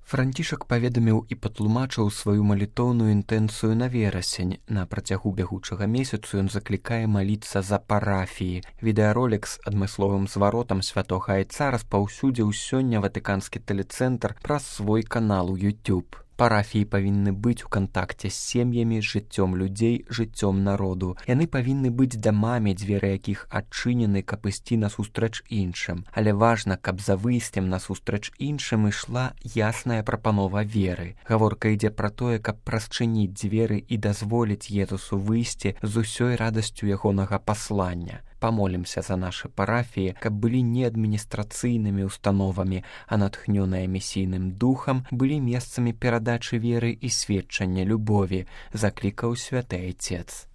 Францішак паведаміў і патлумачыў сваю малітоўную інтэнцыю на верасень. На працягу бягучага месяцу ён заклікае маліцца за парафіі. Відэаролік з адмысловым зваротам святога айца распаўсюдзіў сёння ватыканскі тэлецэнтр праз свой канал у YouTube. Парафіі павінны быць у кантакце з сем'ямі, з жыццём людзей, жыццём народу. Яны павінны быць дамамі, дзверы якіх адчынены, каб ісці насустрач іншым. Але важна, каб за выйсцем насустрач іншым ішла ясная прапанова веры. Гаворка ідзе пра тое, каб расчыніць дзверы і дазволіць Езусу выйсці з усёй радасцю ягонага паслання. Памолімся за нашы парафіі, каб былі не адміністрацыйнымі установамі, а натхнёныя місійным духам, былі месцамі перадачы веры і сведчання любові, заклікаў святы айцец.